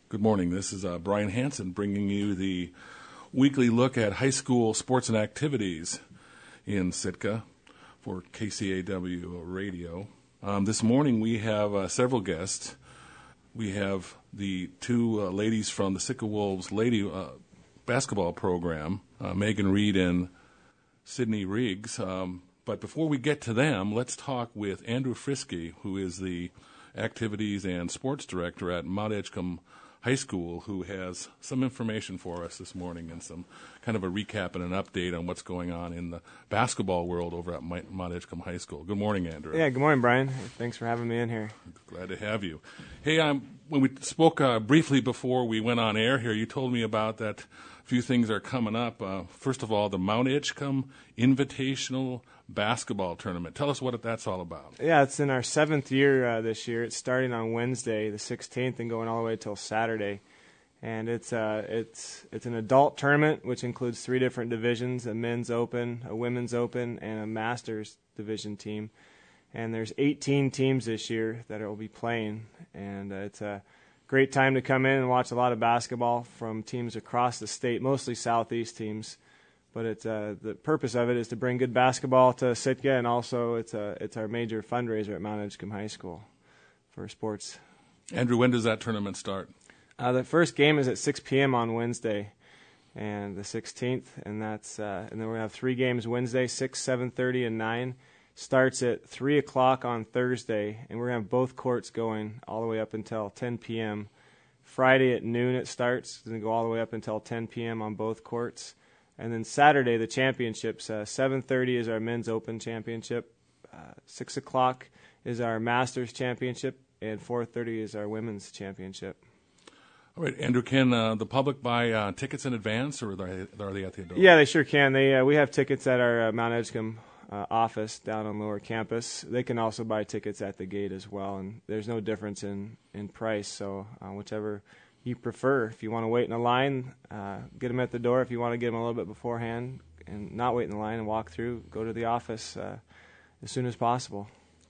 Good morning. This is Brian Hansen bringing you the weekly look at high school sports and activities in Sitka for KCAW Radio. This morning we have several guests. We have the two ladies from the Sitka Wolves lady basketball program, Megan Reed and Sydney Riggs. But before we get to them, let's talk with Andrew Frisky, who is the activities and sports director at Mount Edgecombe High School, who has some information for us this morning and some kind of a recap and an update on what's going on in the basketball world over at Mount Edgecombe High School. Good morning, Andrew. Yeah, good morning, Brian. Thanks for having me in here. Glad to have you. Hey, when we spoke briefly before we went on air here, you told me about that a few things are coming up. First of all, the Mount Edgecombe Invitational Basketball Tournament. Tell us what that's all about. Yeah, it's in our 7th year this year. It's starting on Wednesday, the 16th, and going all the way till Saturday. And it's an adult tournament, which includes 3 different divisions: a men's open, a women's open, and a masters division team. And there's 18 teams this year that will be playing, and it's a great time to come in and watch a lot of basketball from teams across the state, mostly southeast teams. But it's the purpose of it is to bring good basketball to Sitka, and also it's our major fundraiser at Mount Edgecombe High School for sports. Andrew, when does that tournament start? The first game is at 6 p.m. on Wednesday, and the 16th, and then we're gonna have 3 games Wednesday, 6, 7:30, and 9. Starts at 3 o'clock on Thursday, and we're gonna have both courts going all the way up until 10 p.m. Friday at noon it starts, it's gonna go all the way up until 10 p.m. on both courts. And then Saturday, the championships. 7:30 is our men's open championship. 6 o'clock is our masters championship, and 4:30 is our women's championship. All right, Andrew, can the public buy tickets in advance, or are they at the door? Yeah, they sure can. We have tickets at our Mount Edgecombe office down on Lower Campus. They can also buy tickets at the gate as well, and there's no difference in price, so whichever you prefer. If you want to wait in a line, get them at the door. If you want to get them a little bit beforehand and not wait in the line and walk through, go to the office as soon as possible.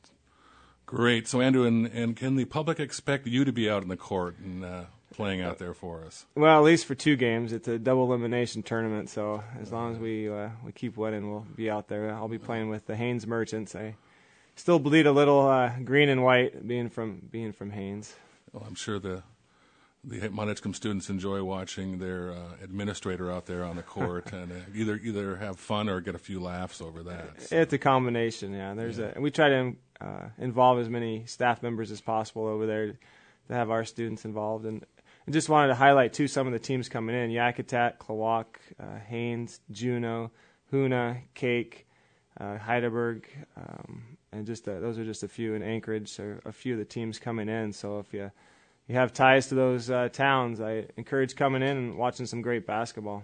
Great. So, Andrew, and can the public expect you to be out in the court and playing out there for us? Well, at least for 2 games. It's a double elimination tournament, so as long as we keep winning, we'll be out there. I'll be playing with the Haynes Merchants. I still bleed a little green and white being from Haynes. Well, I'm sure the Mount Edgecombe students enjoy watching their administrator out there on the court and either have fun or get a few laughs over that. So. It's a combination, yeah. And we try to involve as many staff members as possible over there to have our students involved. And I just wanted to highlight, too, some of the teams coming in: Yakutat, Klawock, Haynes, Juneau, Hoona, Cake, Heidelberg, and those are just a few. In Anchorage are a few of the teams coming in. So if you have ties to those towns, I encourage coming in and watching some great basketball.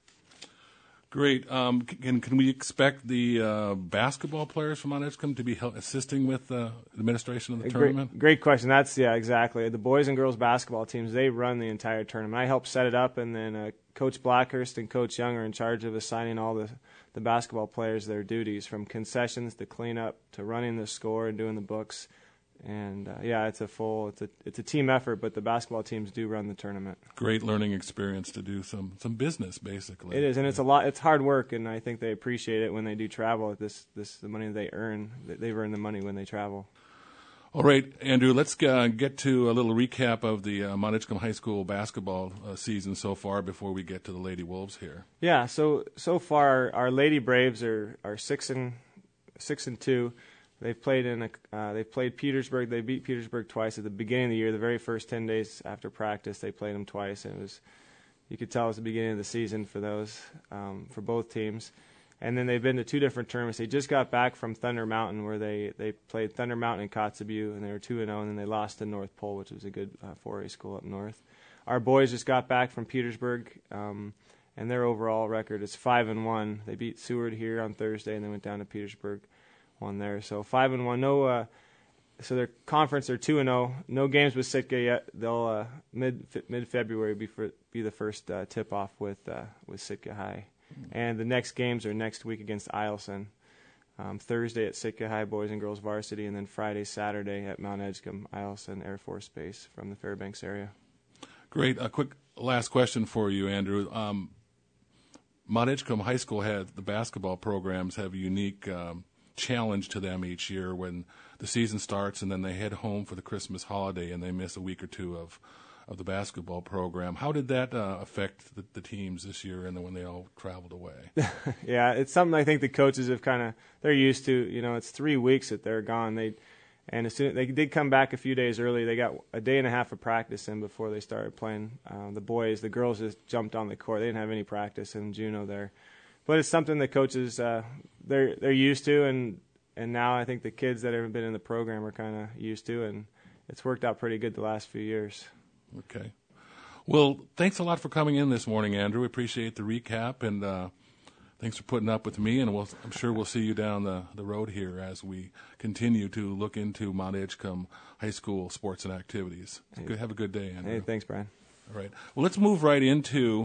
Great. Can we expect the basketball players from Mount Edgecombe to be assisting with the administration of the tournament? Great question. Yeah, exactly. The boys and girls basketball teams, they run the entire tournament. I help set it up, and then Coach Blackhurst and Coach Young are in charge of assigning all the basketball players their duties, from concessions to cleanup to running the score and doing the books. And it's a team effort, but the basketball teams do run the tournament. Great learning experience to do some business, basically. It is, and it's a lot. It's hard work, and I think they appreciate it when they do travel. The money they earn, they've earned the money when they travel. All right, Andrew, let's get to a little recap of the Mount Edgecombe High School basketball season so far before we get to the Lady Wolves here. Yeah, so far our Lady Braves are 6-2. They've played Petersburg. They beat Petersburg twice at the beginning of the year. The very first 10 days after practice, they played them twice, and you could tell it was the beginning of the season for for both teams. And then they've been to 2 different tournaments. They just got back from Thunder Mountain, where they played Thunder Mountain and Kotzebue, and they were 2-0, and then they lost to North Pole, which was a good 4A school up north. Our boys just got back from Petersburg, and their overall record is 5-1. They beat Seward here on Thursday, and they went down to Petersburg. One there, so 5-1. No, so their conference are 2-0. No games with Sitka yet. They'll mid-February be the first tip off with Sitka High, and the next games are next week against Eielson. Thursday at Sitka High boys and girls varsity, and then Friday, Saturday at Mount Edgecombe, Eielson Air Force Base from the Fairbanks area. Great. A quick last question for you, Andrew. Mount Edgecombe High School the basketball programs have a unique challenge to them each year when the season starts and then they head home for the Christmas holiday and they miss a week or two of the basketball program. How did that affect the teams this year and then when they all traveled away? Yeah, it's something I think the coaches have they're used to. It's 3 weeks that they're gone. And as soon they did come back a few days early. They got a day and a half of practice in before they started playing. The girls just jumped on the court. They didn't have any practice in Juneau there, but it's something the coaches they're used to, and now I think the kids that have been in the program are kind of used to, and it's worked out pretty good the last few years. Okay, well, thanks a lot for coming in this morning, Andrew. We appreciate the recap, and thanks for putting up with me, and I'm sure we'll see you down the road here as we continue to look into Mount Edgecombe High School sports and activities. Hey. Have a good day, Andrew. Hey, thanks, Brian. All right. Well, let's move right into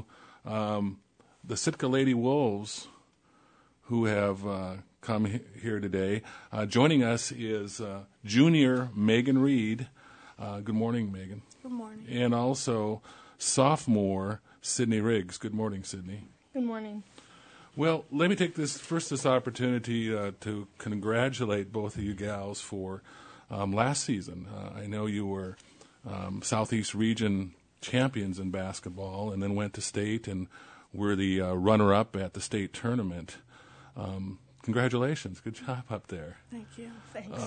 the Sitka Lady Wolves, who have come here today. Joining us is junior Megan Reed. Good morning, Megan. Good morning. And also sophomore Sydney Riggs. Good morning, Sydney. Good morning. Well, let me take this opportunity to congratulate both of you gals for last season. I know you were Southeast Region champions in basketball and then went to state and were the runner-up at the state tournament. Congratulations. Good job up there. Thank you. Thanks.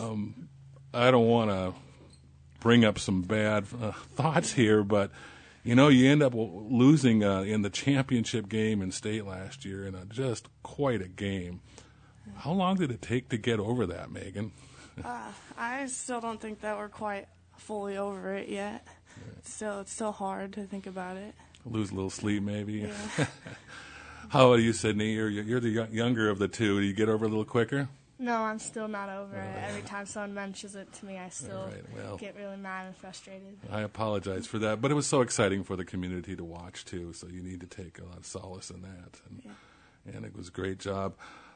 I don't want to bring up some bad thoughts here, but you end up losing in the championship game in state last year in just quite a game. How long did it take to get over that, Megan? I still don't think that we're quite fully over it yet. It's still hard to think about it. Lose a little sleep, maybe. Yeah. How are you, Sydney? You're the younger of the two. Do you get over it a little quicker? No, I'm still not over it. Every time someone mentions it to me, I still get really mad and frustrated. I apologize for that, but it was so exciting for the community to watch, too, so you need to take a lot of solace in that. And it was a great job.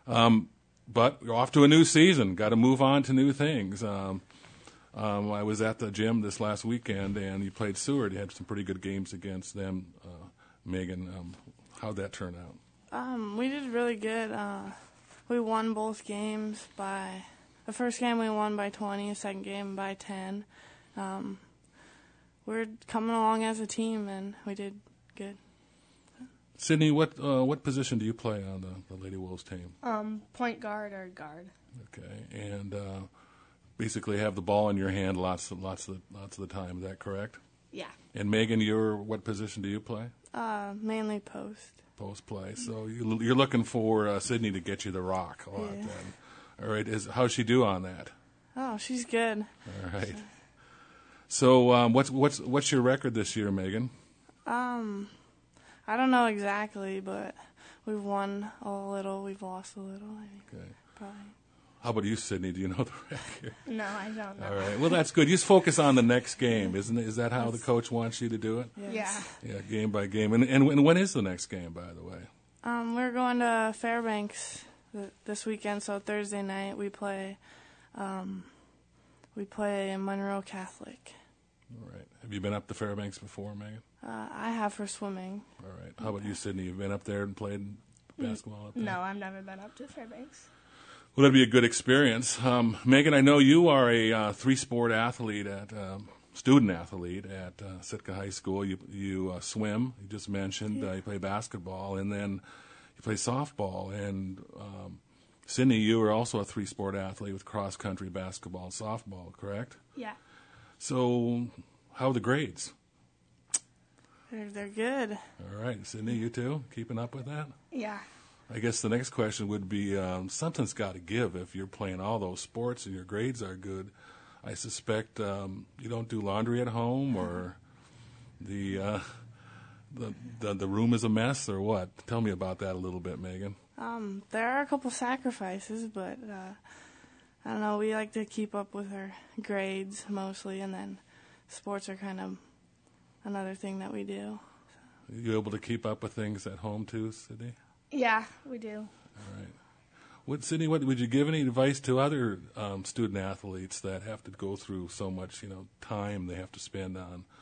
But you're off to a new season. Got to move on to new things. I was at the gym this last weekend, and you played Seward. You had some pretty good games against them, Megan. How'd that turn out? We did really good. We won both games the first game we won by 20, the second game by 10. We're coming along as a team, and we did good. Sydney, what position do you play on the Lady Wolves team? Point guard or guard. Okay, and basically have the ball in your hand lots of the time. Is that correct? Yeah. And Megan, what position do you play? Mainly post. Post play. So you're looking for Sydney to get you the rock a lot. Yeah. Then. All right. How's she do on that? Oh, she's good. All right. So what's your record this year, Megan? I don't know exactly, but we've won a little, we've lost a little. I think. Okay. Probably. How about you, Sydney? Do you know the record? No, I don't know. All right. Well, that's good. You just focus on the next game, isn't it? Is that how the coach wants you to do it? Yes. Yeah. Yeah, game by game. And when is the next game, by the way? We're going to Fairbanks this weekend, so Thursday night we play Monroe Catholic. All right. Have you been up to Fairbanks before, Megan? I have for swimming. All right. How about you, Sydney? You've been up there and played basketball up there? No, I've never been up to Fairbanks. Well, that'd be a good experience. Megan, I know you are a three-sport athlete student athlete at Sitka High School. You swim, you just mentioned. You play basketball, and then you play softball. And Sydney, you are also a three-sport athlete with cross-country, basketball, and softball, correct? Yeah. So how are the grades? They're good. All right. Sydney, you too? Keeping up with that? Yeah. I guess the next question would be something's got to give if you're playing all those sports and your grades are good. I suspect you don't do laundry at home, or the room is a mess, or what? Tell me about that a little bit, Megan. There are a couple sacrifices, but I don't know. We like to keep up with our grades mostly, and then sports are kind of another thing that we do. Are you able to keep up with things at home too, Sydney? Yeah, we do. All right. Sydney, would you give any advice to other student athletes that have to go through so much, time they have to spend on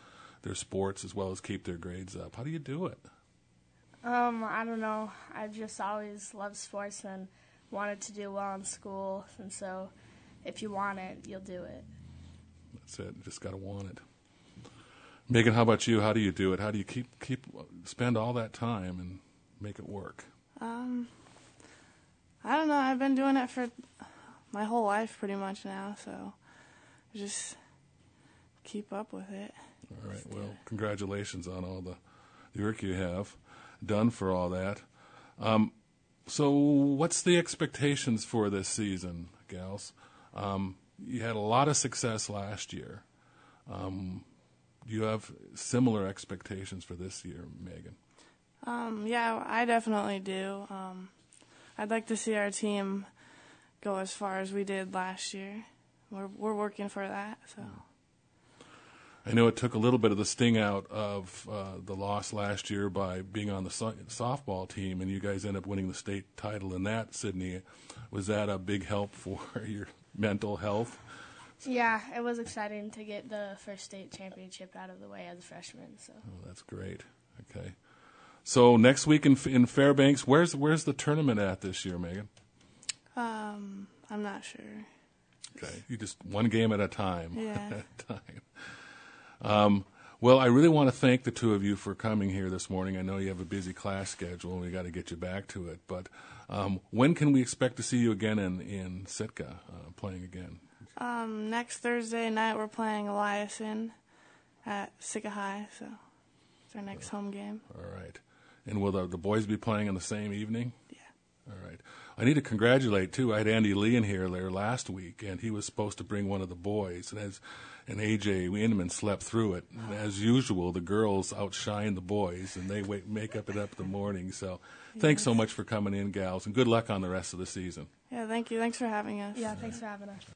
their sports as well as keep their grades up. How do you do it? I don't know. I just always loved sports and wanted to do well in school, and so if you want it, you'll do it. That's it. You just got to want it. Megan, how about you? How do you do it? How do you spend all that time and make it work? I don't know. I've been doing it for my whole life pretty much now, so just keep up with it. All right. Well, congratulations on all the work you have done for all that. So what's the expectations for this season, gals? You had a lot of success last year. Do you have similar expectations for this year, Megan? Yeah, I definitely do. I'd like to see our team go as far as we did last year. We're working for that. So. I know it took a little bit of the sting out of the loss last year by being on the softball team, and you guys ended up winning the state title in that, Sydney. Was that a big help for your mental health? Yeah, it was exciting to get the first state championship out of the way as a freshman. So. Oh, that's great. Okay. So next week in Fairbanks, where's the tournament at this year, Megan? I'm not sure. Okay, you just one game at a time. Yeah. Well, I really want to thank the two of you for coming here this morning. I know you have a busy class schedule, and we got to get you back to it. But when can we expect to see you again in Sitka playing again? Next Thursday night we're playing Eliason at Sitka High, so it's our next home game. All right. And will the boys be playing on the same evening? Yeah. All right. I need to congratulate, too. I had Andy Lee in here there last week, and he was supposed to bring one of the boys. And A.J. Inman slept through it. And as usual, the girls outshine the boys, and they make up in the morning. So thanks so much for coming in, gals, and good luck on the rest of the season. Yeah, thank you. Thanks for having us. Yeah, thanks for having us.